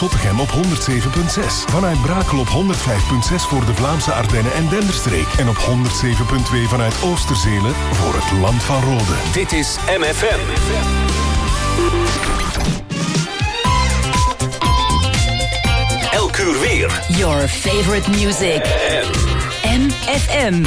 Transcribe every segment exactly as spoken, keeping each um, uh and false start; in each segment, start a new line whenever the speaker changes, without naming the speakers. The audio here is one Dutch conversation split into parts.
Zottegem op honderd zeven komma zes. Vanuit Brakel op honderd vijf komma zes voor de Vlaamse Ardennen en Denderstreek. En op honderd zeven komma twee vanuit Oosterzelen voor het Land van Rode.
Dit is M F M. Elk uur weer.
Your favorite music. M F M.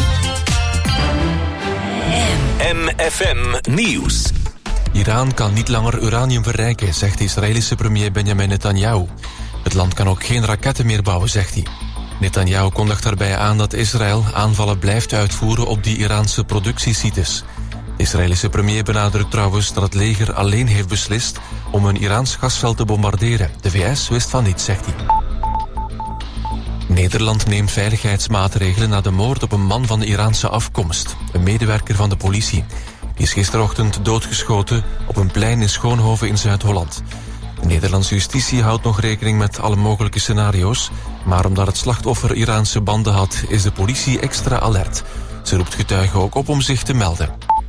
M F M Nieuws.
Iran kan niet langer uranium verrijken, zegt de Israëlische premier Benjamin Netanyahu. Het land kan ook geen raketten meer bouwen, zegt hij. Netanyahu kondigt daarbij aan dat Israël aanvallen blijft uitvoeren op die Iraanse productiesites. De Israëlische premier benadrukt trouwens dat het leger alleen heeft beslist om een Iraans gasveld te bombarderen. De V S wist van niets, zegt hij. Nederland neemt veiligheidsmaatregelen na de moord op een man van de Iraanse afkomst. Een medewerker van de politie. Die is gisterochtend doodgeschoten op een plein in Schoonhoven in Zuid-Holland. De Nederlandse justitie houdt nog rekening met alle mogelijke scenario's, maar omdat het slachtoffer Iraanse banden had, is de politie extra alert. Ze roept getuigen ook op om zich te melden.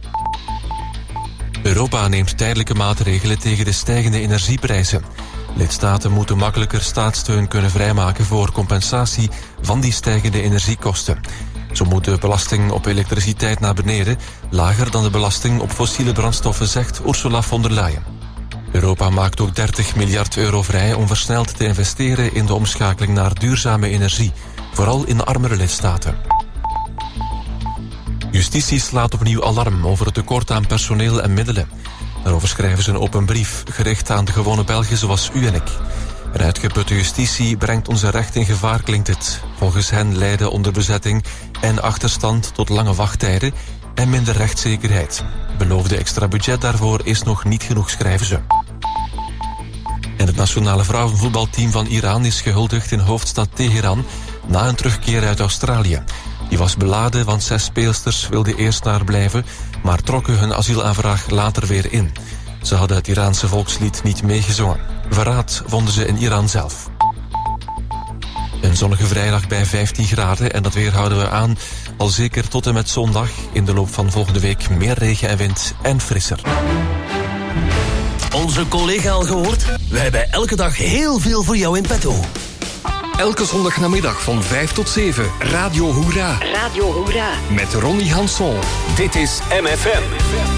Europa neemt tijdelijke maatregelen tegen de stijgende energieprijzen. Lidstaten moeten makkelijker staatssteun kunnen vrijmaken voor compensatie van die stijgende energiekosten. Zo moet de belasting op elektriciteit naar beneden, lager dan de belasting op fossiele brandstoffen, zegt Ursula von der Leyen. Europa maakt ook dertig miljard euro vrij om versneld te investeren in de omschakeling naar duurzame energie, vooral in armere lidstaten. Justitie slaat opnieuw alarm over het tekort aan personeel en middelen. Daarover schrijven ze een open brief, gericht aan de gewone Belgen zoals u en ik. Een uitgeputte justitie brengt onze recht in gevaar, klinkt het. Volgens hen leiden onderbezetting en achterstand tot lange wachttijden en minder rechtszekerheid. Beloofde extra budget daarvoor is nog niet genoeg, schrijven ze. En het nationale vrouwenvoetbalteam van Iran is gehuldigd in hoofdstad Teheran na een terugkeer uit Australië. Die was beladen, want zes speelsters wilden eerst daar blijven, maar trokken hun asielaanvraag later weer in. Ze hadden het Iraanse volkslied niet meegezongen. Verraad vonden ze in Iran zelf. Een zonnige vrijdag bij vijftien graden en dat weer houden we aan al zeker tot en met zondag. In de loop van volgende week meer regen en wind en frisser.
Onze collega al gehoord? Wij hebben elke dag heel veel voor jou in petto.
Elke zondagnamiddag van vijf tot zeven, Radio Hoera.
Radio Hoera.
Met Ronnie Hanson.
Dit is M F M.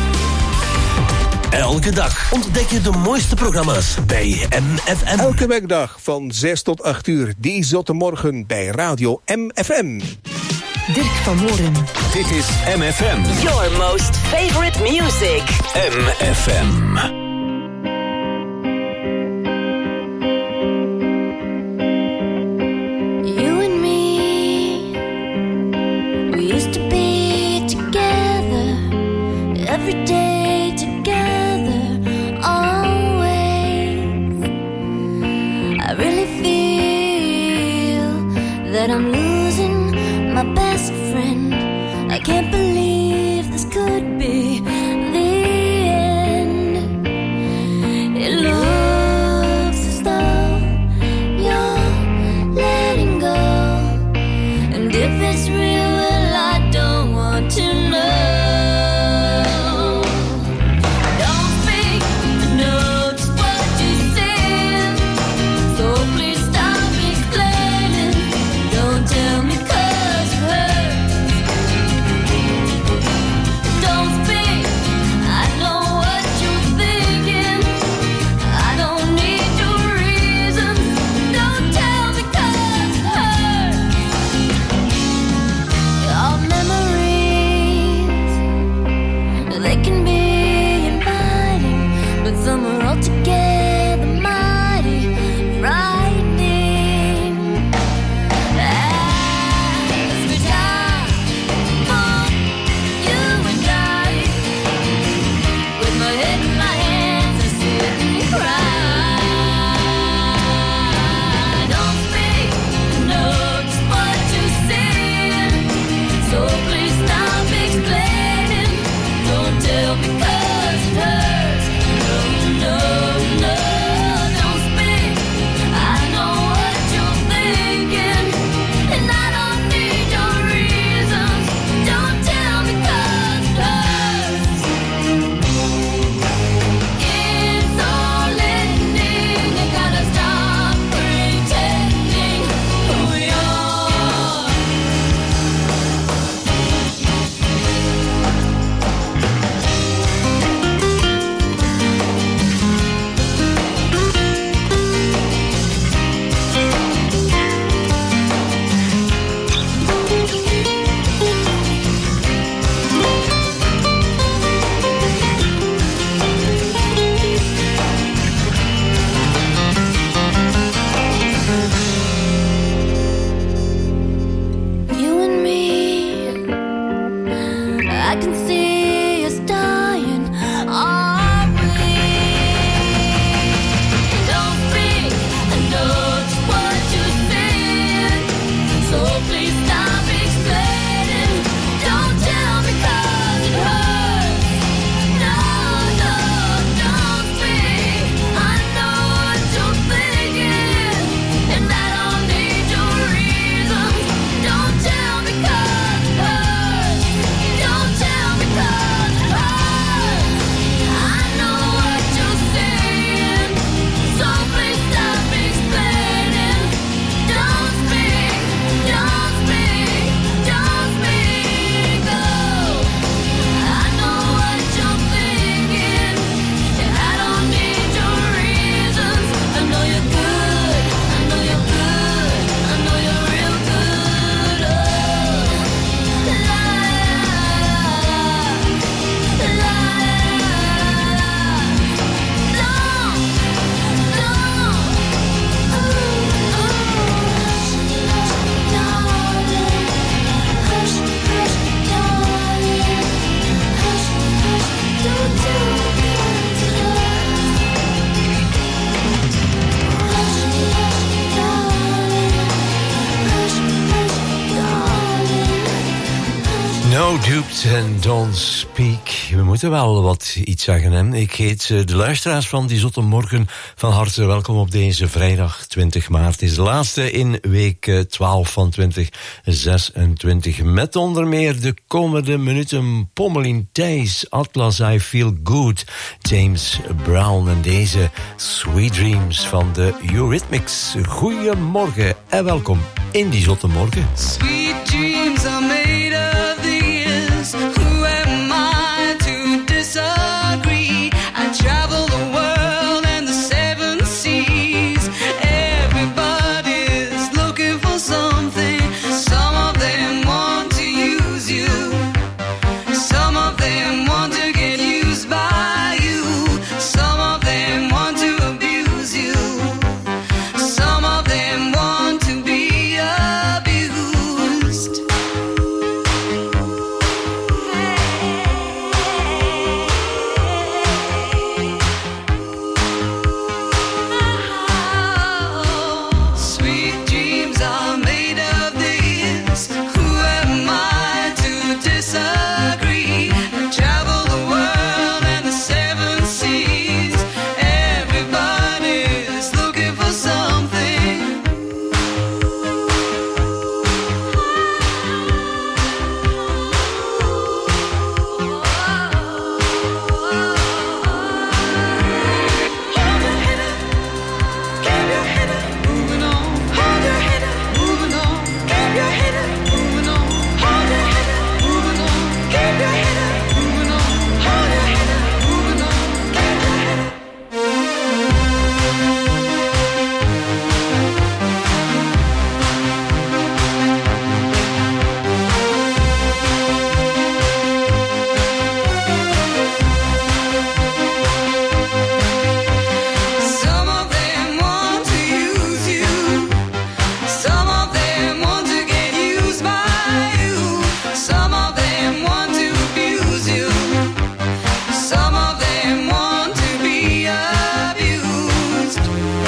Elke dag ontdek je de mooiste programma's bij M F M.
Elke werkdag van zes tot acht uur, die zotte morgen bij Radio M F M.
Dirk van Moren.
Dit is M F M.
Your most favorite music.
M F M.
Every day together, always. I really feel that I'm losing my best friend. I can't believe this could be the end. It looks as though you're letting go, and if it's real, well, I don't want to know.
Duped and Don't Speak. We moeten wel wat iets zeggen, hè? Ik heet uh, de luisteraars van Die Zotte Morgen van harte welkom op deze vrijdag twintig maart. Het is de laatste in week uh, twaalf van twintig zesentwintig. Met onder meer de komende minuten Pommelien Thijs, Atlas, I Feel Good, James Brown en deze Sweet Dreams van de Eurythmics. Goedemorgen en welkom in Die Zotte Morgen.
Sweet dreams are made of this. Who am I to disagree? I travel the world and the seven seas. Everybody's looking for something. Some of them want to use you. Some of them want to get used by you. Some of them want to abuse you. Some of them want to be abused. Sweet dreams are made of this. Who am I to disagree? I travel the world and the seven seas. Everybody's looking for something. Hold your head up, keep your head up, moving on. Hold your head up, moving on. Keep your head up, moving on. Hold your head up, moving on. Keep your head up, moving on. Hold your head up, moving on. Keep your head up. Some of them want to use you. Some of them want to get used by you. Some of them want to abuse you. Some of them want to be abused.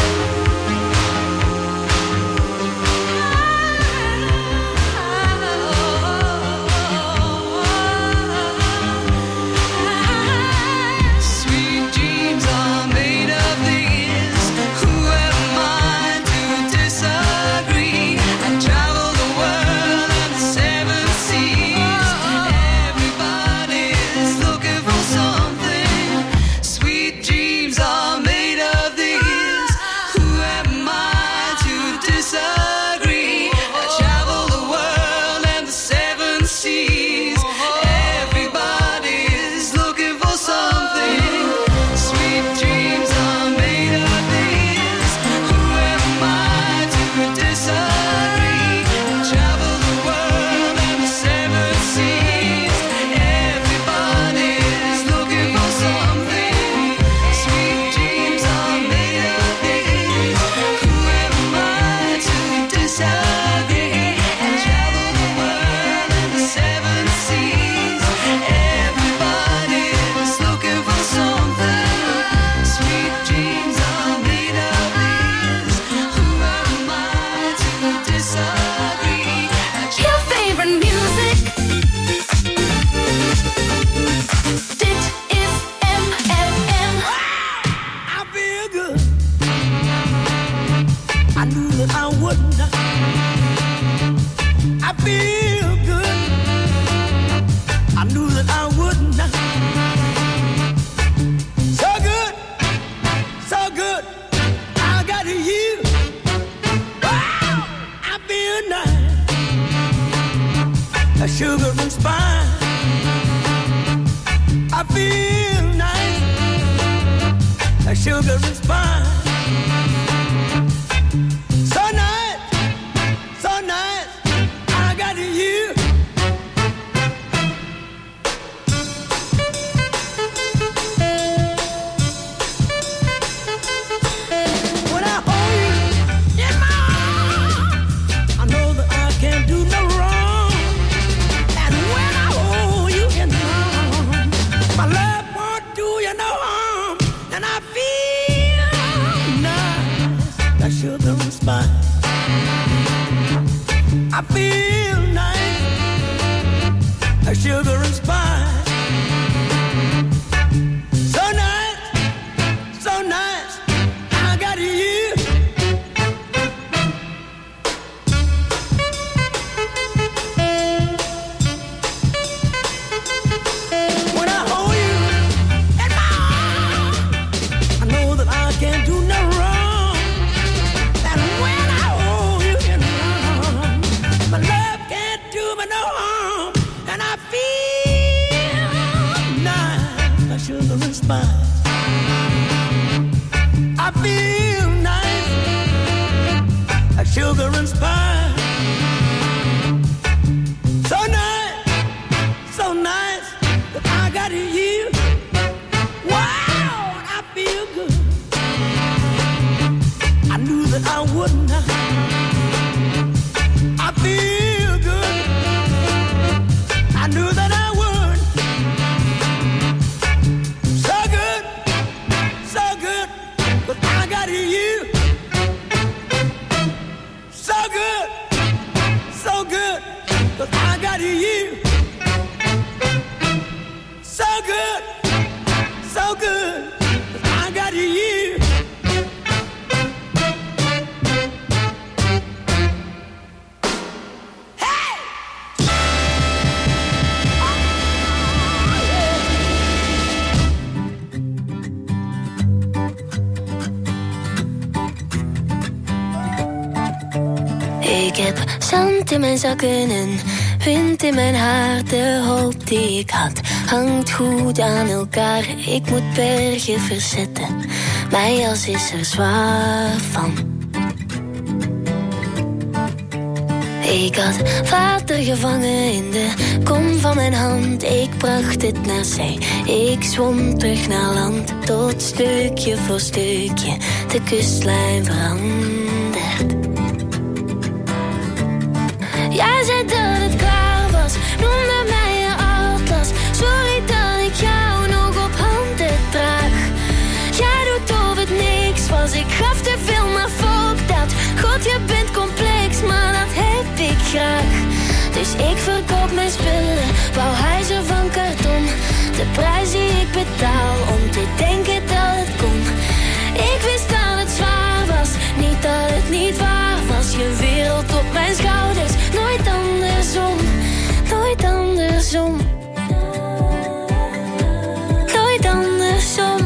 Sweet dreams are made of this. Who am I to disagree? I travel the world and the seven seas. Everybody's looking for something. Sweet dreams are made of this. Who am I to disagree? I travel the world and the seven seas. Everybody's looking for something. Sweet dreams are made of this. Who am I to disagree? I travel the world and the seven seas. Everybody's looking for something. Sweet dreams are made of this. Who am I to disagree? I travel the world and the seven seas. Everybody's looking for something. Sweet dreams are made of this. Who am I to disagree? I
Your favorite music. Dit is M F M.
I feel good. I knew that I wouldn't. I feel good. I knew that I wouldn't. So good, so good. I got you. Wow, I feel nice. A sugar and spice. I feel nice. A sugar and spice. So nice, so nice. I got you. When I hold you in my arms, I know that I can't do no wrong. And when I hold you in my arms, my love won't do you no harm. And I feel
feel good. I knew that I would not. I feel good. I knew that I would. So good, so good, but I got you. So good, so good, but I got you. So good, so good, but I got you.
Ik heb zand in mijn zakken en wind in mijn haar. De hoop die ik had hangt goed aan elkaar. Ik moet bergen verzetten, mijn jas is er zwaar van. Ik had water gevangen in de kom van mijn hand. Ik bracht het naar zee, ik zwom terug naar land. Tot stukje voor stukje de kustlijn verandert. Jij zei dat het klaar was, noemde mij je atlas. Sorry dat ik jou nog op handen draag. Jij doet of het niks was, ik gaf te veel, maar fuck dat. God, je bent complex, maar dat heb ik graag. Dus ik verkoop mijn spullen, bouw huizen van karton. De prijs die ik betaal om te denken dat het kon. Ik wist dat het zwaar was, niet dat het niet waar was. Je wereld op mijn schouders, nooit andersom, nooit andersom. Nooit andersom.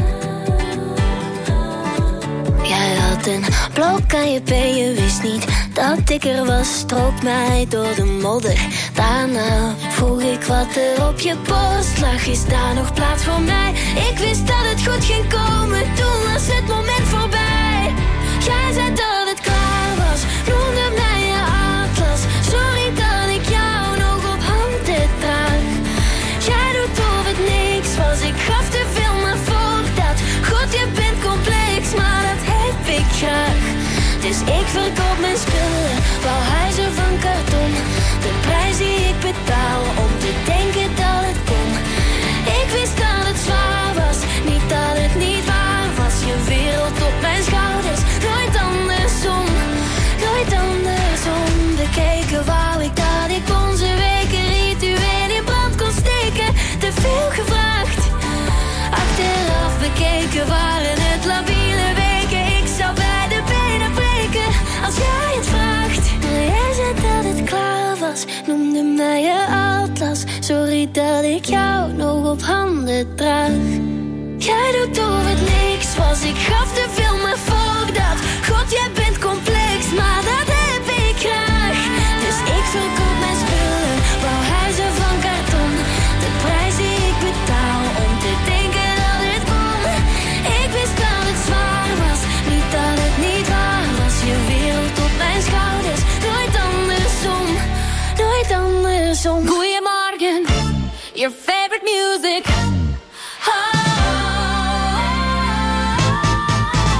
Jij had een blok aan je been, je wist niet dat ik er was. Strook mij door de modder, daarna vroeg ik wat er op je borst lag. Is daar nog plaats voor mij? Ik wist dat het goed ging komen, toen was het moment voorbij. Jij zei dat het klaar was, noemde mij je atlas. Sorry dat ik jou nog op handen draag. Jij doet of het niks was, ik gaf te veel, maar voor dat. God, je bent complex, maar dat heb ik graag. Dus ik verkoop mijn spullen, bouw huizen van karton. De prijs die ik betaal om te denken dat het kon. Ik wist dat het zwaar was, niet dat het niet waar was. Je wereld op mijn schouders, nooit andersom, nooit andersom. Bekeken wou ik dat ik onze weken ritueel in brand kon steken. Te veel gevraagd, achteraf bekeken waren het labiele weken. Ik zou bij de benen breken als jij het vraagt. Maar jij zei dat het klaar was, noemde mij je atlas. Sorry dat ik jou nog op handen draag. Jij doet of het niks was, ik gaf te veel, maar fuck dat. God, jij bent complex, maar dat heb ik graag. Dus ik verkoop mijn spullen, bouw huizen van karton. De prijs die ik betaal om te denken dat het kon. Ik wist dat het zwaar was, niet dat het niet waar was. Je wereld op mijn schouders, nooit andersom, nooit andersom. Goeiemorgen, your favorite music. Oh.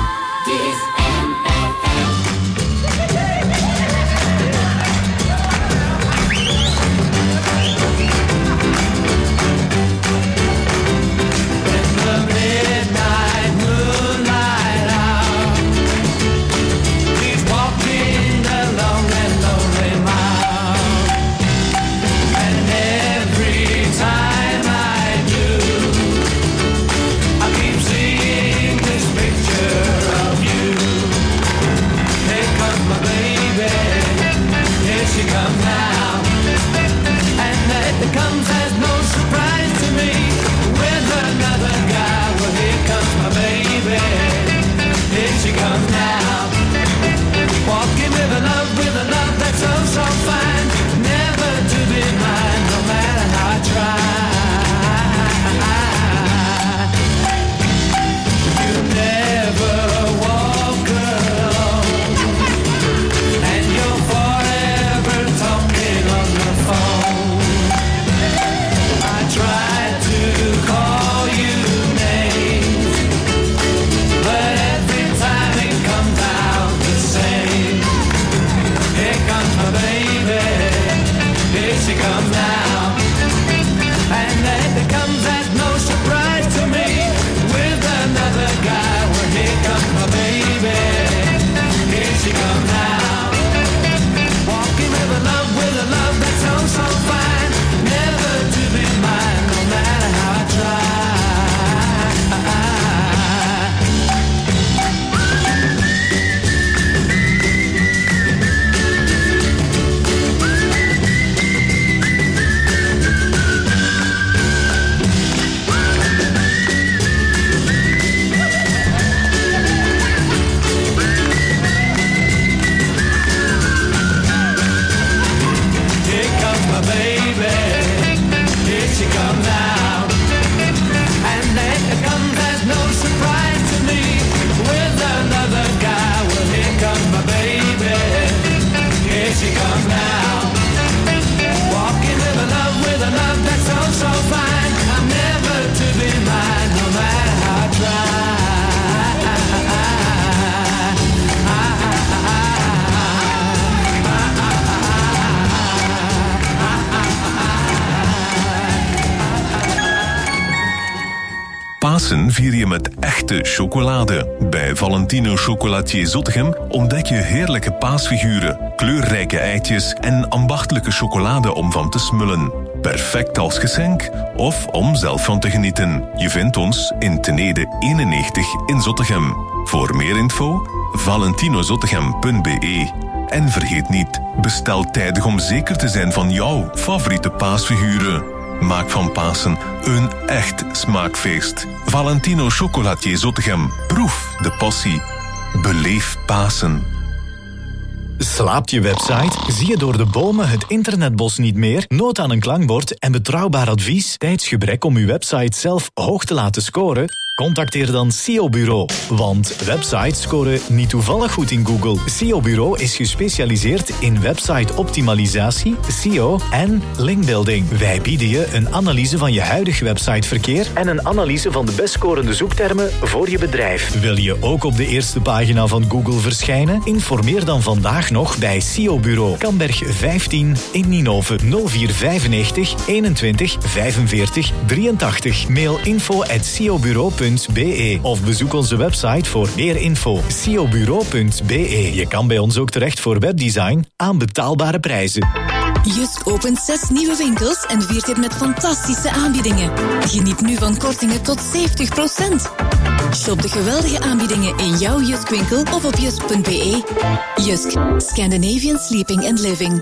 Pasen vier je met echte chocolade. Bij Valentino Chocolatier Zottegem ontdek je heerlijke paasfiguren, kleurrijke eitjes en ambachtelijke chocolade om van te smullen. Perfect als geschenk of om zelf van te genieten. Je vindt ons in Tenede eenennegentig in Zottegem. Voor meer info valentinozottegem punt b e. En vergeet niet, bestel tijdig om zeker te zijn van jouw favoriete paasfiguren. Maak van Pasen een echt smaakfeest. Valentino Chocolatier Zottegem. Proef de passie. Beleef Pasen.
Slaapt je website? Zie je door de bomen het internetbos niet meer? Nood aan een klankbord en betrouwbaar advies? Tijdsgebrek om uw website zelf hoog te laten scoren? Contacteer dan S E O Bureau. Want websites scoren niet toevallig goed in Google. S E O Bureau is gespecialiseerd in website-optimalisatie, S E O en linkbuilding. Wij bieden je een analyse van je huidige websiteverkeer en een analyse van de best scorende zoektermen voor je bedrijf. Wil je ook op de eerste pagina van Google verschijnen? Informeer dan vandaag nog bij S E O Bureau. Kamberg vijftien in Ninove. nul vier vijfennegentig eenentwintig vijfenveertig drieëntachtig. Mail info at s e o bureau punt b e of bezoek onze website voor meer info. s e o bureau punt b e. Je kan bij ons ook terecht voor webdesign aan betaalbare prijzen.
Jusk opent zes nieuwe winkels en viert dit met fantastische aanbiedingen. Geniet nu van kortingen tot zeventig procent. Shop de geweldige aanbiedingen in jouw Jusk-winkel of op jusk punt b e. Jusk, Scandinavian Sleeping and Living.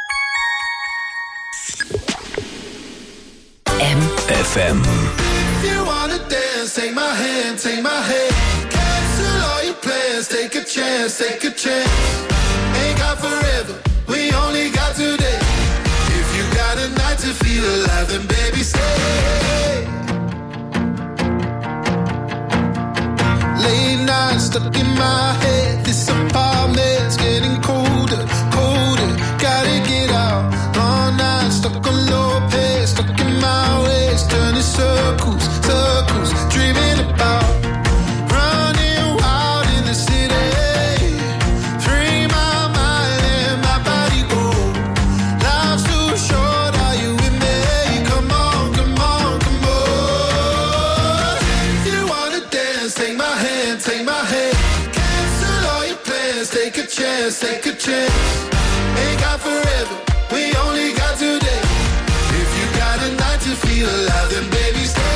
M F M.
Take my hand, take my hand. Cancel all your plans, take a chance, take a chance. Ain't got forever, we only got today. If you got a night to feel alive, then baby stay. Late night stuck in my head. This apartment's getting colder, colder. Gotta get out. Long night stuck on low pace, stuck in my ways, turning circles, circles. Dreaming about running wild in the city. Free my mind and my body go. Life's too short, are you with me? Come on, come on, come on. If you wanna dance, take my hand, take my hand. Cancel all your plans, take a chance, take a chance. Ain't got forever, we only got today. If you got a night to feel alive, then baby stay.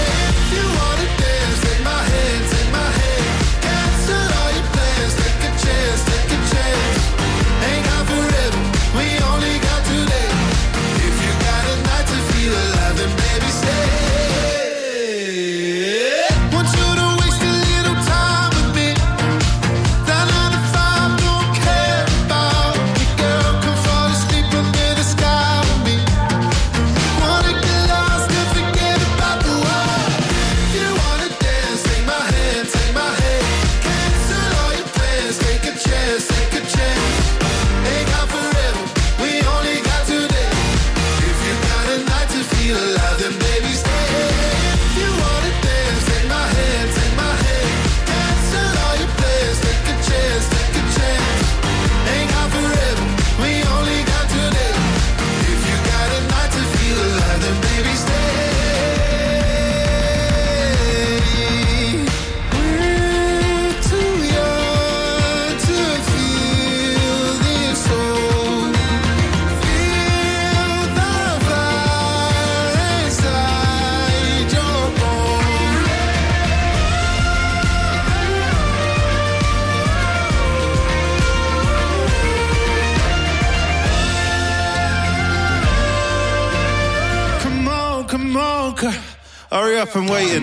Hurry up and waiting.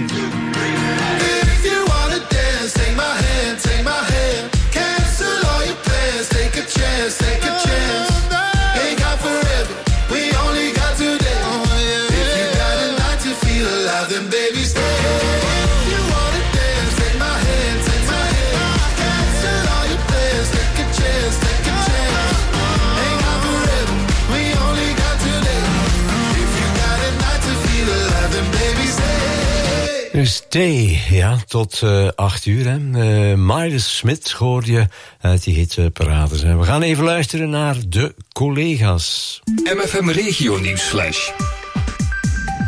If you wanna dance, take my hand, take my hand. Cancel all your plans, take a chance, take a chance. Ain't got forever, we only got today. If you got a night to feel alive, then baby stay. If you wanna dance, take my hand, take my hand. Cancel all your plans, take a chance, take a chance. Ain't got forever, we only got today. If you got a night to feel alive, then baby stay.
Stay, ja, tot uh, acht uur. Hè. Uh, Miles Smith hoor je uit die hitparades. We gaan even luisteren naar de collega's.
M F M Regio Nieuwsflash.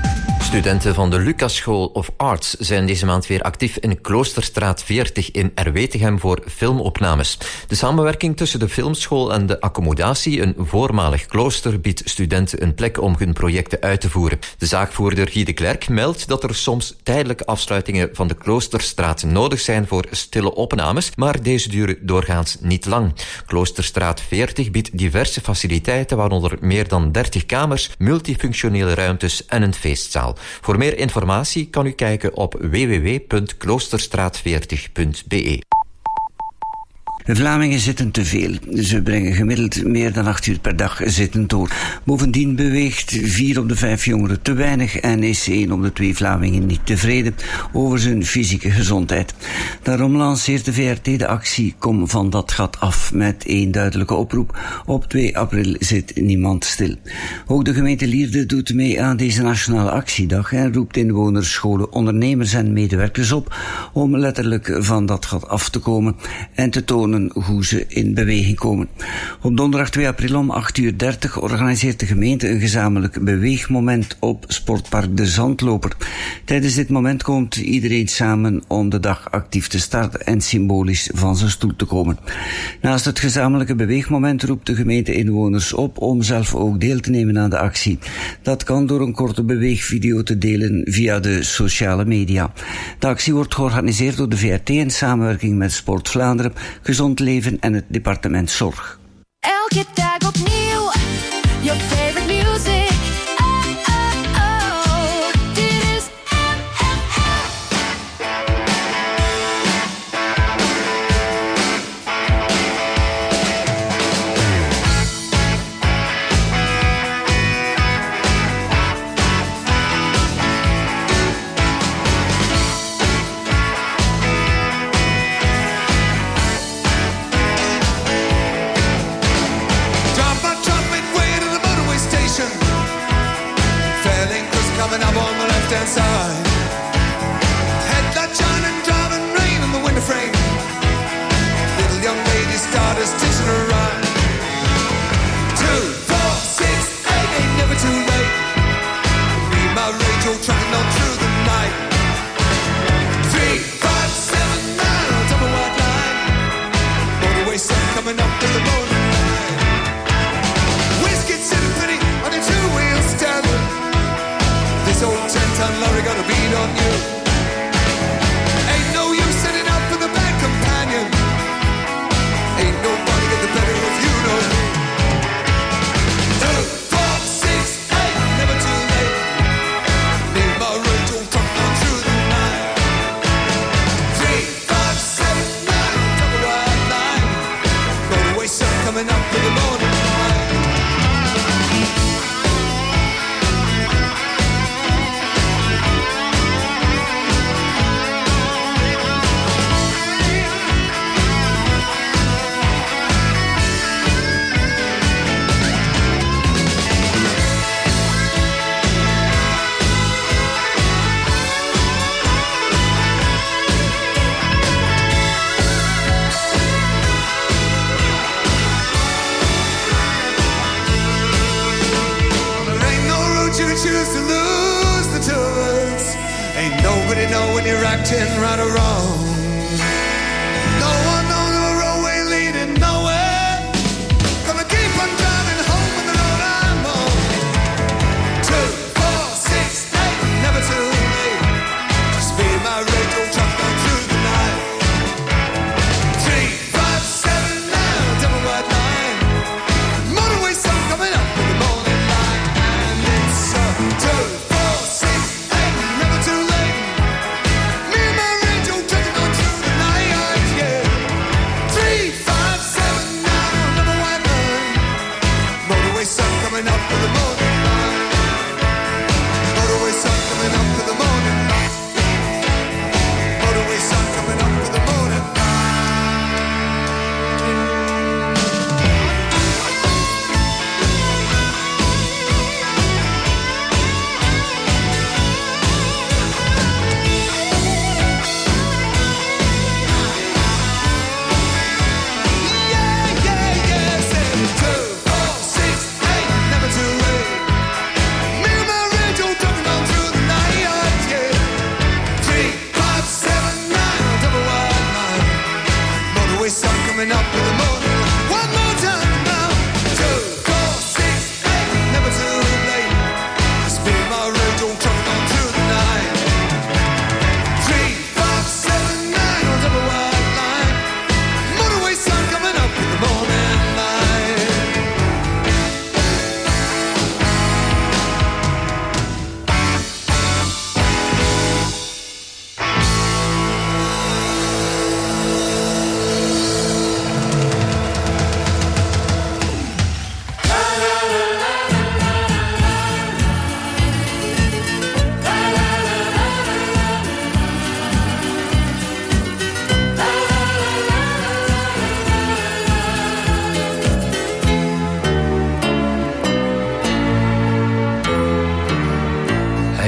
Studenten van de Lucas School of Arts zijn deze maand weer actief in Kloosterstraat veertig in Erwetegem voor filmopnames. De samenwerking tussen de filmschool en de accommodatie, een voormalig klooster, biedt studenten een plek om hun projecten uit te voeren. De zaakvoerder Guy de Klerk meldt dat er soms tijdelijke afsluitingen van de Kloosterstraat nodig zijn voor stille opnames, maar deze duren doorgaans niet lang. Kloosterstraat veertig biedt diverse faciliteiten, waaronder meer dan dertig kamers, multifunctionele ruimtes en een feestzaal. Voor meer informatie kan u kijken op w w w punt kloosterstraat veertig punt b e.
De Vlamingen zitten te veel. Ze brengen gemiddeld meer dan acht uur per dag zittend door. Bovendien beweegt vier op de vijf jongeren te weinig en is één op de twee Vlamingen niet tevreden over zijn fysieke gezondheid. Daarom lanceert de V R T de actie Kom van dat gat af met één duidelijke oproep. Op twee april zit niemand stil. Ook de gemeente Lierde doet mee aan deze nationale actiedag en roept inwoners, scholen, ondernemers en medewerkers op om letterlijk van dat gat af te komen en te tonen hoe ze in beweging komen. Op donderdag twee april om acht uur dertig organiseert de gemeente een gezamenlijk beweegmoment op Sportpark De Zandloper. Tijdens dit moment komt iedereen samen om de dag actief te starten en symbolisch van zijn stoel te komen. Naast het gezamenlijke beweegmoment roept de gemeente inwoners op om zelf ook deel te nemen aan de actie. Dat kan door een korte beweegvideo te delen via de sociale media. De actie wordt georganiseerd door de V R T in samenwerking met Sport Vlaanderen, Gezond Leven en het departement Zorg.
Elke dag opnieuw, your favorite music. Oh, oh, oh, dit is M F M.
Coming up on the left hand side. Headlight shining, driving rain on the window frame. Little young lady started stitching her rhyme. Two, four, six, eight, ain't never too late. Read my radio, trucking on through the night. Three, five, seven, nine, on top of white line. Motorway sun coming up in the morning light. Whiskey sitting pretty on a two-wheel stand. This old ten-ton lorry got a beat on you. Ain't no use setting up for the bad companion. Ain't nobody get the better of you, no me. Two, four, six, eight, never too late. Need my radio truck on through the night. Three, five, seven, nine, on top of white line. Motorway sun coming up in the morning light. Choose to lose the two of us. Ain't nobody know when you're acting right or wrong. No one knows the roadway leading nowhere. Gonna keep on driving home on the road I'm on. Two, four, six, eight, never too late. Just feed my radio truck down through the night. Three, five, seven, nine, double white line. Motorway sun coming up in the morning light. And it's uh, two, four, six, eight, never too late. Me and my radio trucking on through the night.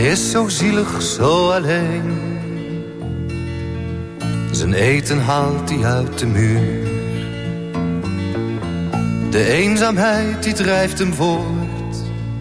is zo zielig, zo alleen. Zijn eten haalt hij uit de muur. De eenzaamheid die drijft hem voort.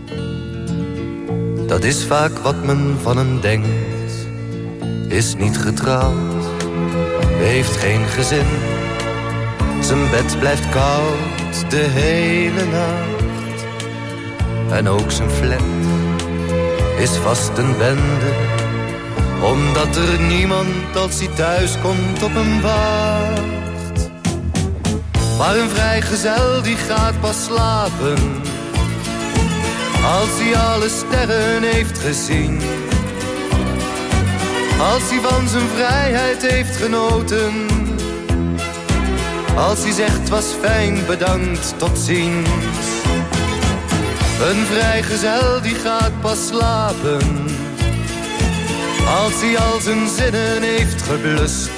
Dat is vaak wat men van hem denkt. Is niet getrouwd, heeft geen gezin. Zijn bed blijft koud de hele nacht. En ook zijn flat is vast een bende, omdat er niemand als hij thuis komt op hem wacht. Maar een vrijgezel die gaat pas slapen als hij alle sterren heeft gezien. Als hij van zijn vrijheid heeft genoten. Als hij zegt was fijn, bedankt, tot ziens. Een vrijgezel die gaat pas slapen als hij al zijn zinnen heeft geblust.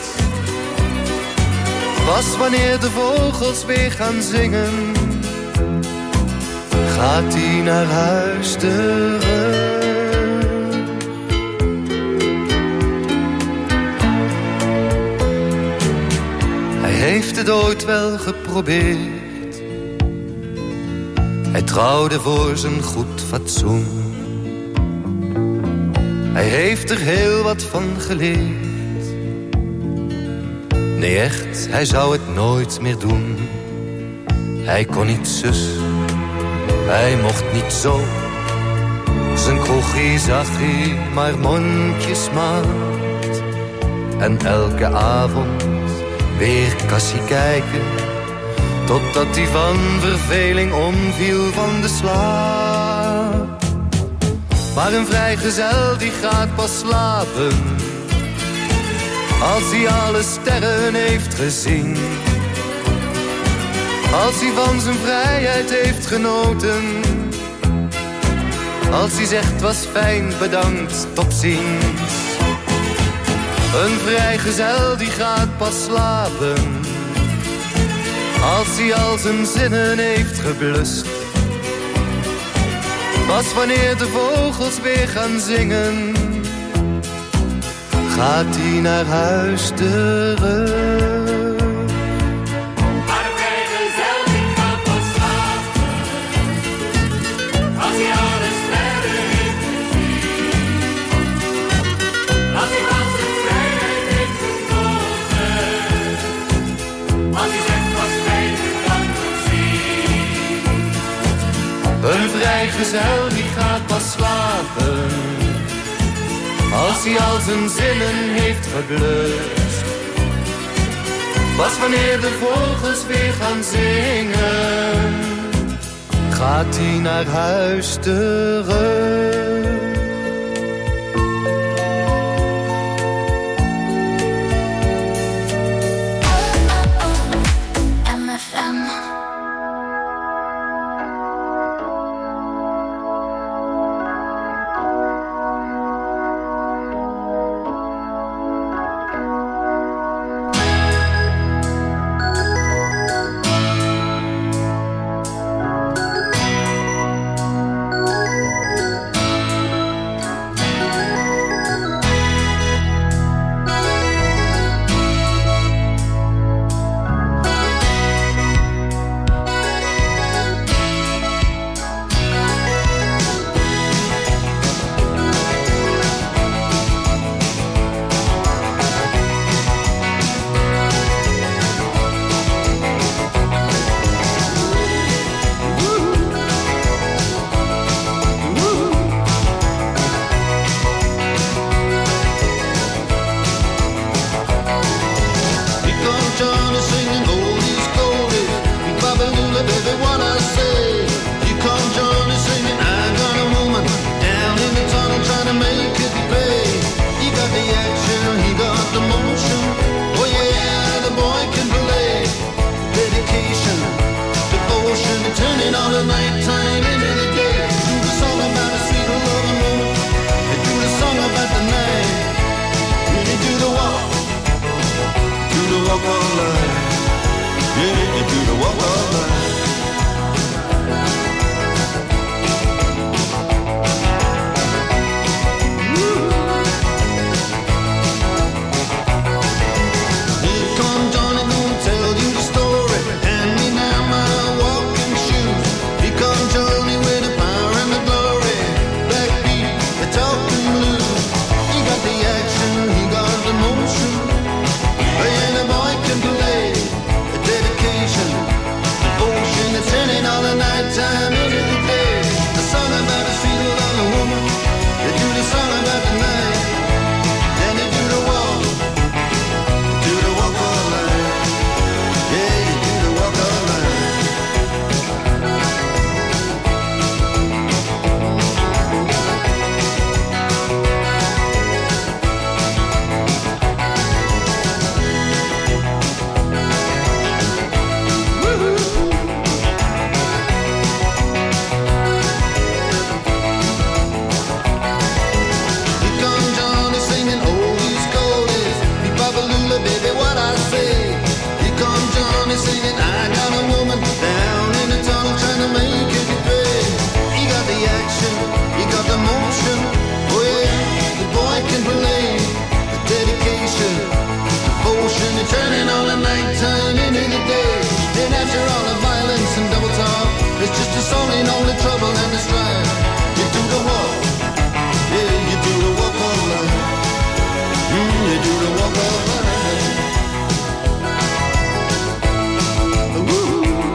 Pas wanneer de vogels weer gaan zingen, gaat hij naar huis terug. Hij heeft het ooit wel geprobeerd. Hij trouwde voor zijn goed fatsoen. Hij heeft er heel wat van geleerd. Nee echt, hij zou het nooit meer doen. Hij kon niet zus, hij mocht niet zo. Zijn kroegie zag hij maar mondjesmaat. En elke avond weer kassie kijken, totdat hij van verveling omviel van de slaap. Maar een vrijgezel die gaat pas slapen als hij alle sterren heeft gezien. Als hij van zijn vrijheid heeft genoten. Als hij zegt was fijn, bedankt, tot ziens. Een vrijgezel die gaat pas slapen als hij al zijn zinnen heeft geblust. Pas wanneer de vogels weer gaan zingen, gaat hij naar huis terug.
Maar de vrijgezel die gaat pas slapen als hij alle sterren heeft gezien. Als hij van zijn vrijheid heeft genoten. Als hij zegt was fijn, dan tot zien.
Een vrijgezel die gaat pas slapen als hij al zijn zinnen heeft geblust. Pas wanneer de vogels weer gaan zingen, gaat hij naar huis terug.
M F M.
remember, baby, what I say. Here comes Johnny singing, I got a woman down in the tunnel trying to make you pay. He got the action, he got the motion. Oh yeah, the boy can play. The dedication, devotion, and turning all the nighttime into the day. Then after all the violence and double talk, it's just a song ain't only trouble and the strife. You do the walk, yeah, you do the walk of life. Mm, you do the walk of life. Woo.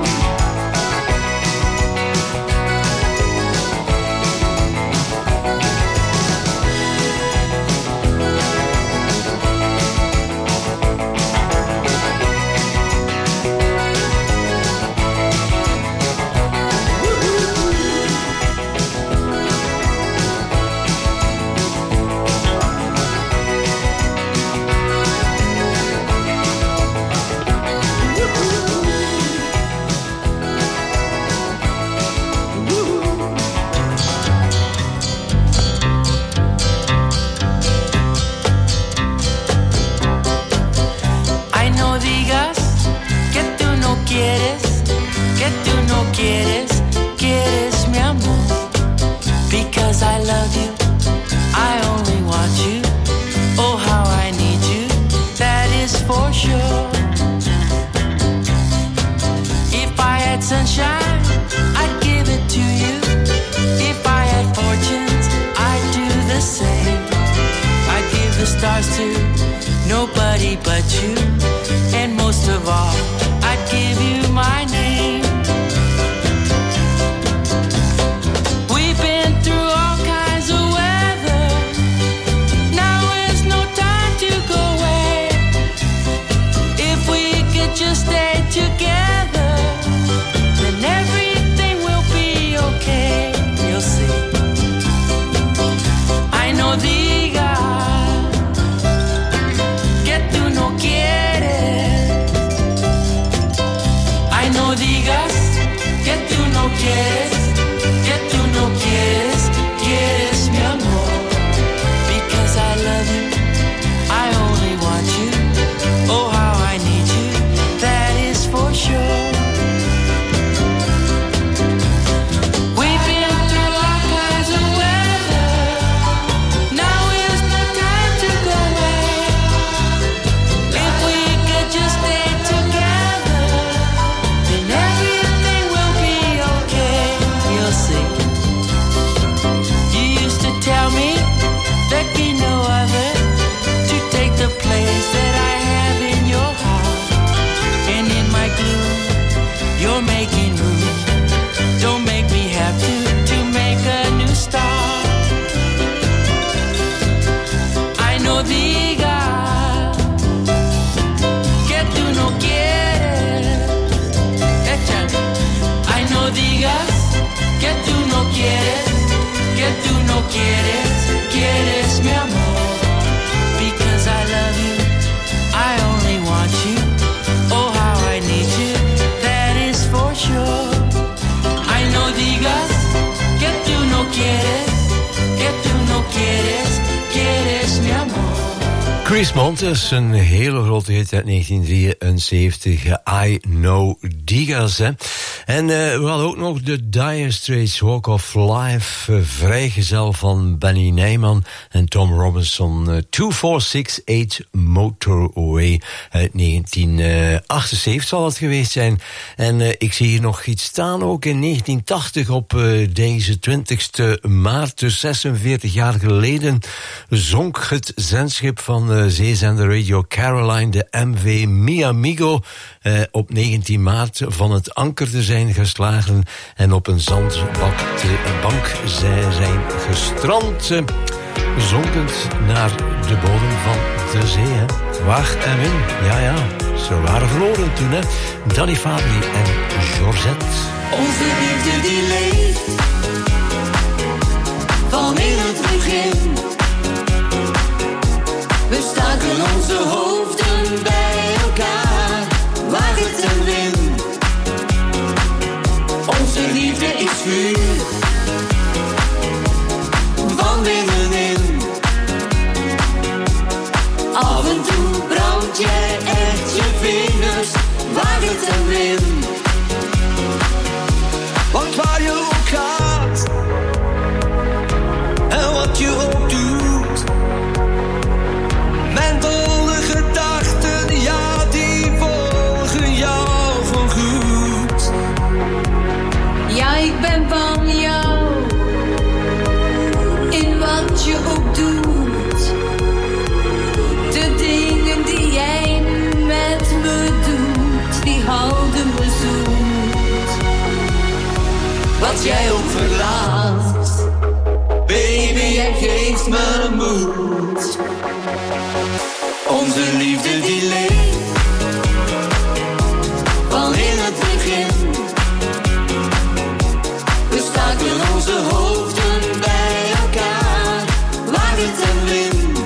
Chris Montes, een hele grote hit uit negentien drieënzeventig. I Know Digas. Hè. En uh, we hadden ook nog de Dire Straits, Walk of Life. Uh, vrijgezel van Benny Nijman en Tom Robinson. Uh, two four six eight Motorway uit negentien achtenzeventig zal het geweest zijn. En uh, ik zie hier nog iets staan ook in negentien tachtig op uh, deze twintigste maart. Dus zesenveertig jaar geleden zonk het zendschip van uh, zeezender Radio Caroline, de M V Mi Amigo, uh, op negentien maart van het anker te zijn geslagen en op een zandbank zij zijn gestrand, uh, zonkend naar de bodem van de zee. Hè. Waag en win, ja ja, ze waren verloren toen, hè. Danny Fabri en Georgette.
Onze liefde die leeft van in het begin. We staken onze hoofden bij elkaar, waag het en win. Onze liefde is vuur van binnenin. Af en toe brand jij wat jij ook verlaat. Baby, jij geeft me moed. Onze liefde die leeft van in het begin. We staken onze hoofden bij elkaar, wagens en wind.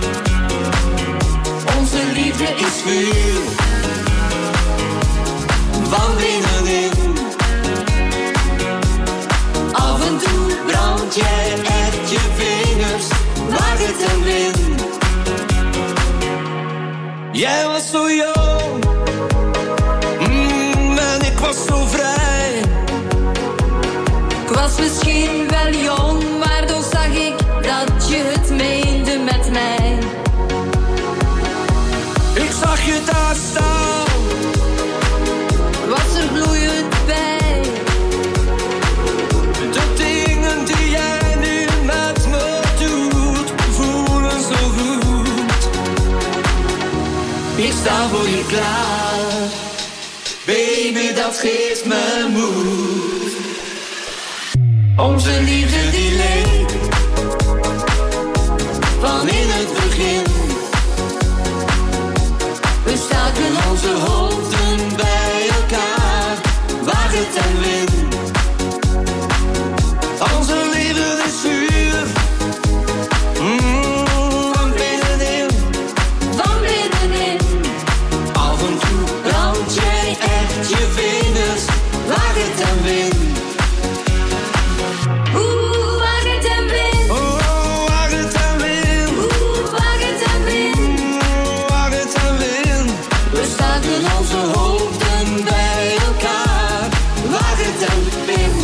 Onze liefde is vuur van binnenin. Af en toe brand jij echt je vingers, wagens en wind. Jij was zo jong, mm, en ik was zo vrij.
Ik was misschien wel jong, maar toch zag ik dat je het meende met mij.
Ik zag je daar staan,
was er gloeiend bij.
De dingen die jij nu met me doet, voelen zo goed. Ik sta voor je klaar, baby, dat geeft me moed. Onze liefde die leeft van in het begin. We staken onze hoofden bij elkaar, wagens en wind. Onze liefde is vuur, mm, van binnenin.
Van binnenin.
Af en toe brand jij echt je vingers, wagens en wind.
Oeh, wagens en wind.
Oh, wagens en wind.
Oeh, wagens en wind.
Mm, wagens en wind. We staken onze hoofden bij elkaar, wagens en wind.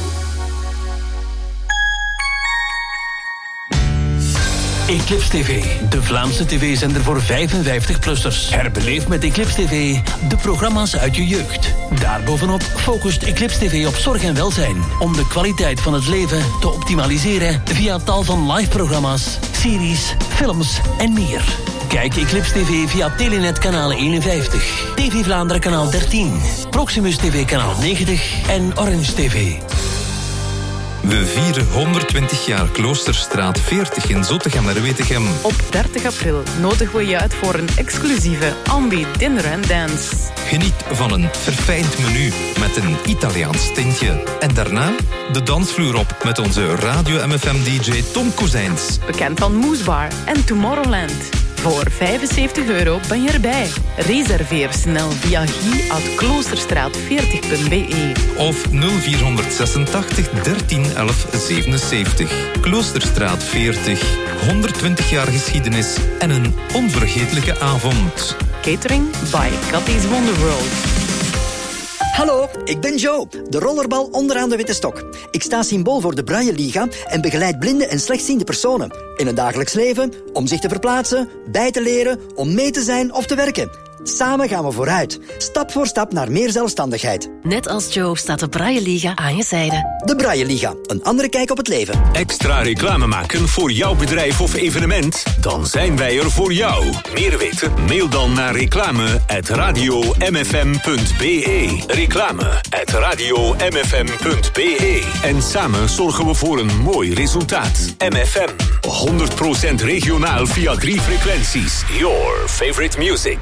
Eclipse T V, de Vlaamse tv-zender voor vijfenvijftig-plussers. Herbeleef met Eclipse T V de programma's uit je jeugd. Daarbovenop focust Eclipse T V op zorg en welzijn, om de kwaliteit van het leven te optimaliseren via tal van live-programma's, series, films en meer. Kijk Eclipse T V via Telenet kanaal eenenvijftig, T V Vlaanderen kanaal dertien, Proximus T V kanaal negentig en Orange T V.
We vieren honderdtwintig jaar Kloosterstraat veertig in Zottegem-Herwetegem.
Op dertig april nodigen we je uit voor een exclusieve Ambi Dinner and Dance.
Geniet van een verfijnd menu met een Italiaans tintje. En daarna de dansvloer op met onze Radio M F M-D J Tom Kozijns.
Bekend van Moesbar en Tomorrowland. Voor vijfenzeventig euro ben je erbij. Reserveer snel via guy at kloosterstraat veertig punt b e.
Of nul vier zesentachtig dertien elf zevenenzeventig. Kloosterstraat veertig. honderdtwintig jaar geschiedenis en een onvergetelijke avond.
Catering by Cathy's Wonderworld.
Hallo, ik ben Joe, de rollerbal onderaan de witte stok. Ik sta symbool voor de Braille Liga en begeleid blinde en slechtziende personen. In het dagelijks leven, om zich te verplaatsen, bij te leren, om mee te zijn of te werken. Samen gaan we vooruit, stap voor stap naar meer zelfstandigheid.
Net als Joe staat de Braille Liga aan je zijde.
De Braille Liga, een andere kijk op het leven.
Extra reclame maken voor jouw bedrijf of evenement? Dan zijn wij er voor jou. Meer weten? Mail dan naar reclame at radio m f m punt b e. Reclame at radio m f m punt b e. En samen zorgen we voor een mooi resultaat. M F M, honderd procent regionaal via drie frequenties. Your favorite music.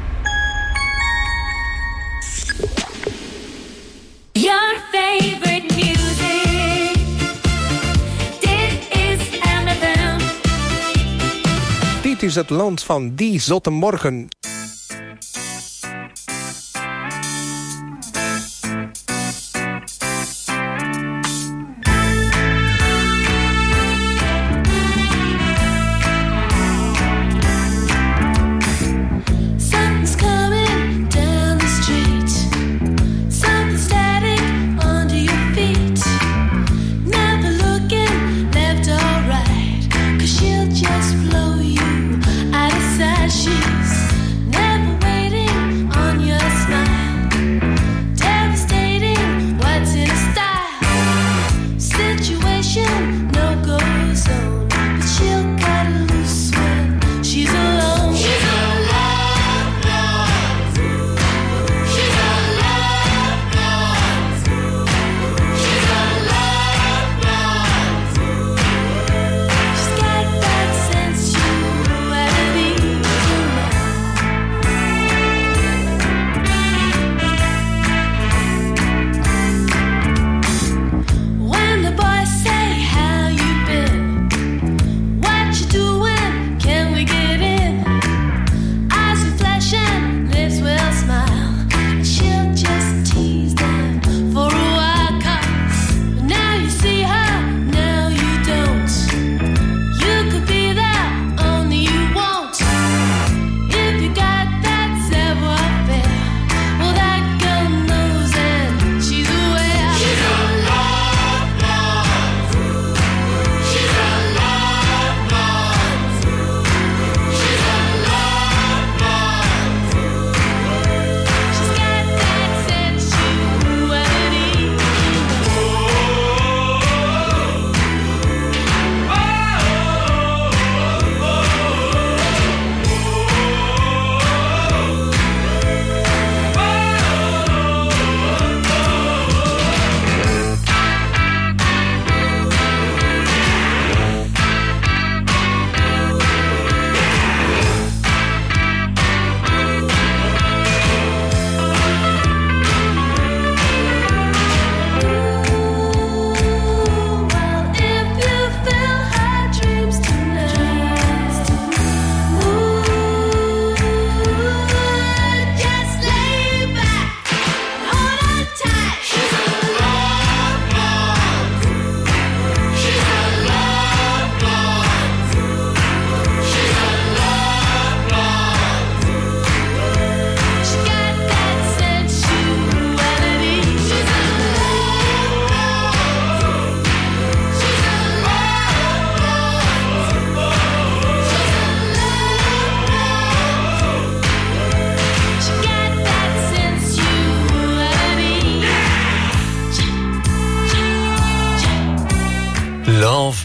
Your favorite music. Dit is M F M.
Dit is het land van die zotte morgen.
Something's coming down the street. Something static under your feet. Never looking left or right, 'cause she'll just blow you out of sight. She's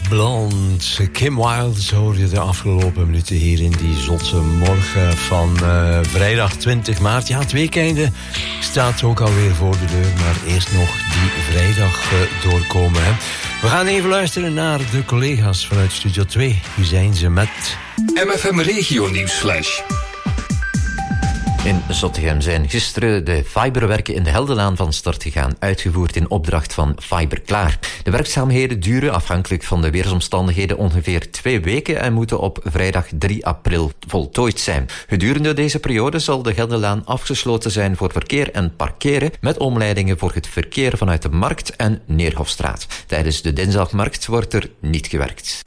Blonde. Kim Wilde hoorde je de afgelopen minuten hier in die zotte morgen van uh, vrijdag twintig maart. Ja, het weekende staat ook alweer voor de deur, maar eerst nog die vrijdag uh, doorkomen. Hè. We gaan even luisteren naar de collega's vanuit Studio twee. Hier zijn ze met...
M F M Regio Nieuwsflash.
In Zottegem zijn gisteren de fiberwerken in de Heldenlaan van start gegaan, uitgevoerd in opdracht van Fiberklaar. De werkzaamheden duren, afhankelijk van de weersomstandigheden, ongeveer twee weken en moeten op vrijdag drie april voltooid zijn. Gedurende deze periode zal de Heldenlaan afgesloten zijn voor verkeer en parkeren, met omleidingen voor het verkeer vanuit de Markt en Neerhofstraat. Tijdens de dinsdagmarkt wordt er niet gewerkt.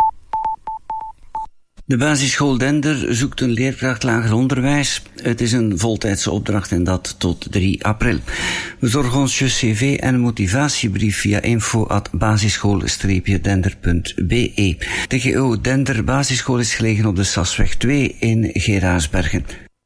De basisschool Dender zoekt een leerkracht lager onderwijs. Het is een voltijdse opdracht en dat tot drie april. We zorgen ons je cv en een motivatiebrief via info at basisschool dender punt b e. De G O Dender basisschool is gelegen op de Sasweg twee in Geraardsbergen.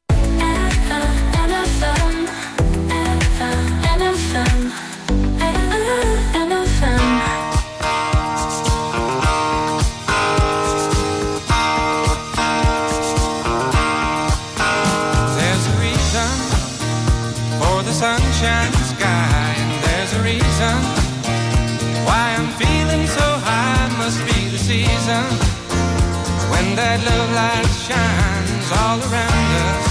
Sunshine sky, and there's a reason why I'm feeling so high. Must be the season when that love light shines all around us.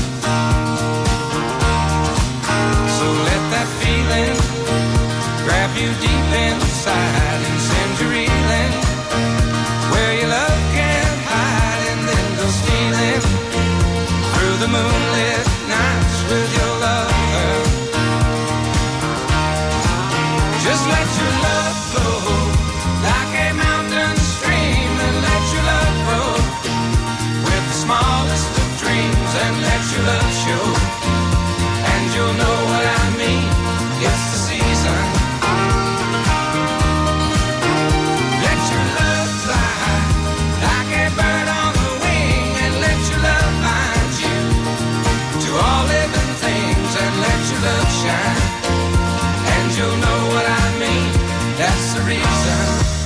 So let that feeling grab you deep inside and send you reeling where your love can't hide, and then go stealing through the moonlit nights with your lover. Just let your love flow like a mountain stream, and let your love grow with the smallest of dreams, and let your love show, and you'll know what I mean. It's the season. Let your love fly like a bird on the wing, and let your love find you to all living things, and let your love shine, and you'll know what I mean. That's the reason.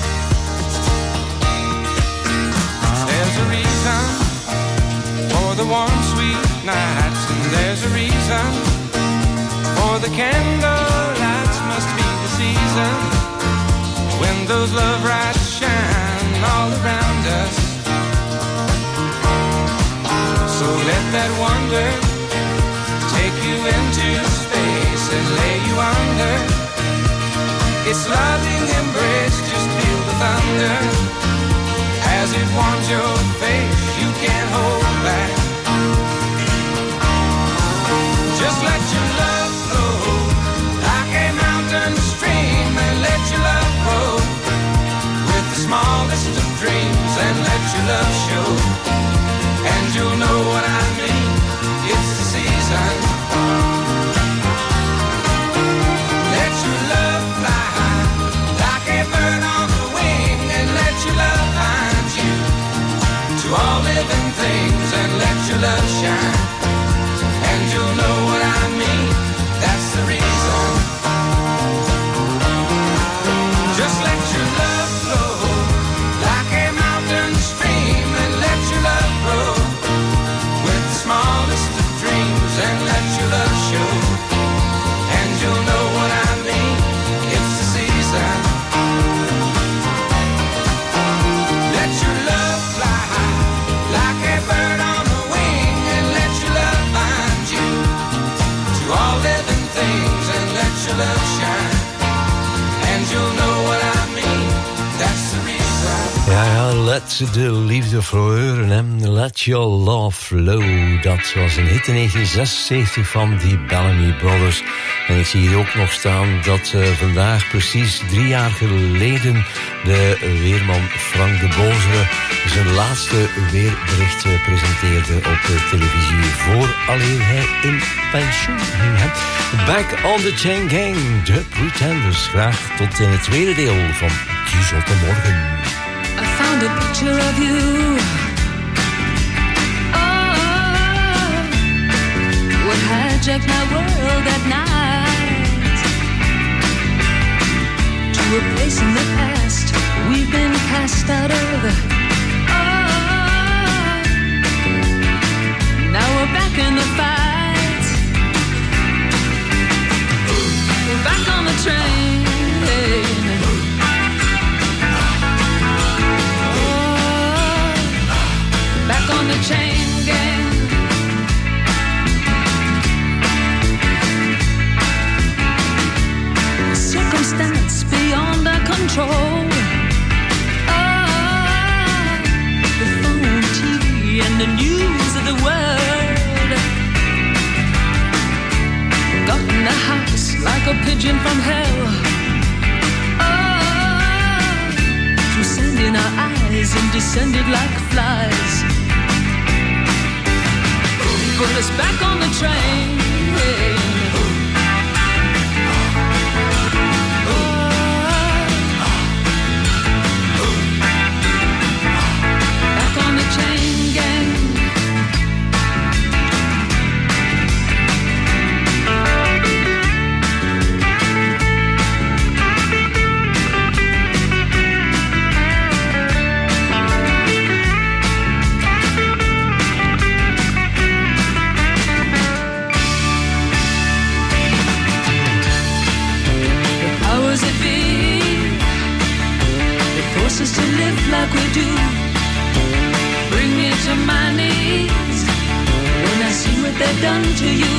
There's a reason for the warm, sweet nights, and there's a reason for the candle lights. Must be the season when those love lights shine all around us. So let that wonder take you into space and lay you under its loving embrace. Just feel the thunder as it warms your face. You can't hold back. Just let your love flow like a mountain stream, and let your love grow with the smallest of dreams, and let your love show, and you'll know what I mean. It's the season. Let your love fly like a bird on the wing, and let your love find you to all living things, and let your love shine, and you'll know what I mean. That's the reason. Just let your love flow like a mountain stream, and let your love grow with the smallest of dreams, and let your love show, and you'll know what I mean. It's the season. Let your love fly like a bird on the wing, and let your love find you to all living things, and let your love shine, and you'll know what I mean. That's the reason.
Ja, ja, let de liefde fleuren, hè. Let your love flow. Dat was een hit in negentien zesenzeventig van die Bellamy Brothers. En ik zie hier ook nog staan dat uh, vandaag precies drie jaar geleden de weerman Frank de Boze zijn laatste weerbericht presenteerde op de televisie voor alleen hij in pensioen ging. Hè. Back on the Chain Gang, The Pretenders. Graag tot in het tweede deel van Die Zotte Morgen.
I found a picture of you. Oh, what hijacked my world at night to a place in the past we've been cast out of. Oh, now we're back in the fight. We're back on the train. Oh, back on the chain gang. Circumstance beyond our control. Ah, the phone, T V, and the news of the world got in the house like a pigeon from hell. Ah, through sand in our eyes and descended like flies. Put us back on the train. Chain gang. The powers that be, they force us to live like we do. Bring me to my knees when I see what they've done to you.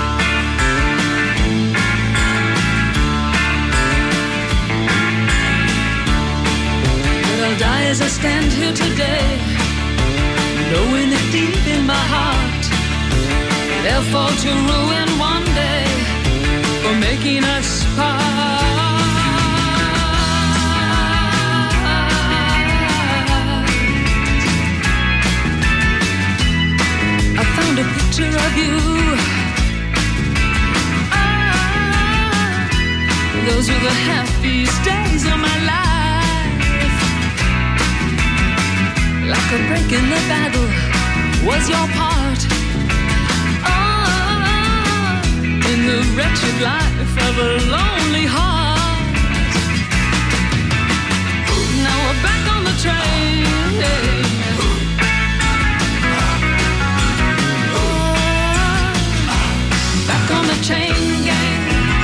But I'll die as I stand here today, knowing that deep in my heart they'll fall to ruin one day for making us part. A picture of you. Ah, those were the happiest days of my life. Like a break in the battle was your part. Ah, in the wretched life of a lonely heart. Now we're back on the train. Back on the chain gang.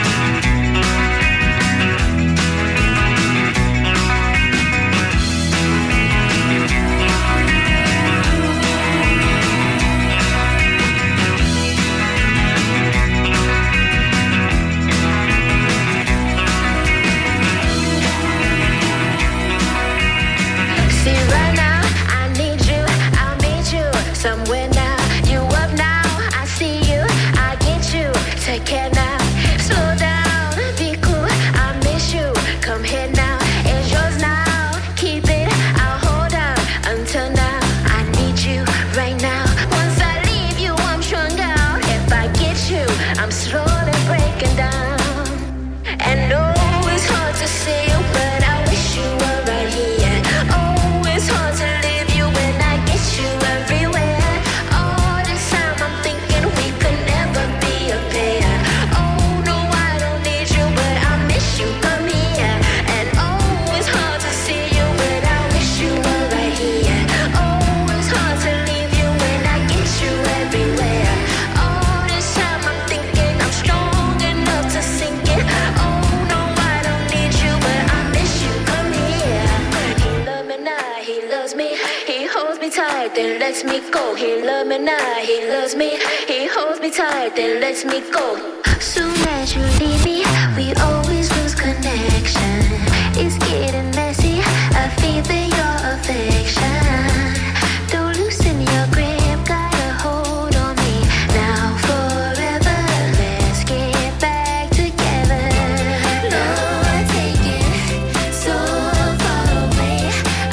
See right now, I need you, I'll meet you somewhere now. You up now, I see you, I get you. Take care now, slow down, be cool, I miss you. Come here now, it's yours now. Keep it, I'll hold on until now. I need you right now. Once I leave you, I'm strung out. If I get you, I'm slowly breaking down. And oh, it's hard to see you, but I wish you were right here. Oh, it's hard to leave you when I get you everywhere. All this time I'm thinking we could never be a pair. Oh no, I don't need you, but I miss you. Come here. And oh, it's hard to see you, but I wish you were right here. Oh, it's hard to leave you when I get you everywhere. All this time I'm thinking I'm strong enough to sink it. Oh no, I don't need you, but I miss you. Come here. He loves me now, he loves me. He holds me tight, then lets me go. He loves me now, he loves me. He holds me tight, then lets me go. Soon as you leave me, we always lose connection. It's getting messy, I feel that your affection. Don't loosen your grip, got a hold on me. Now forever, let's get back together. No, I take it so far away.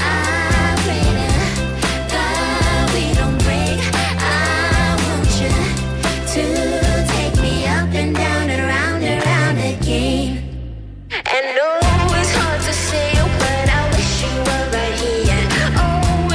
I pray to God we don't break. I want you to take me up and down and around and around again. And no, it's hard to say, but I wish you were right here. Oh,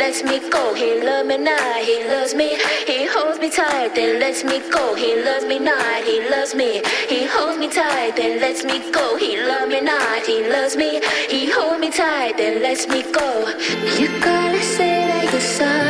lets me go. He loves me not, he loves me. He holds me tight, then lets me go. He loves me not, he loves me. He holds me tight, then lets me go. He loves me not, he loves me. He holds me tight, then lets me go. You gotta say that you're sorry.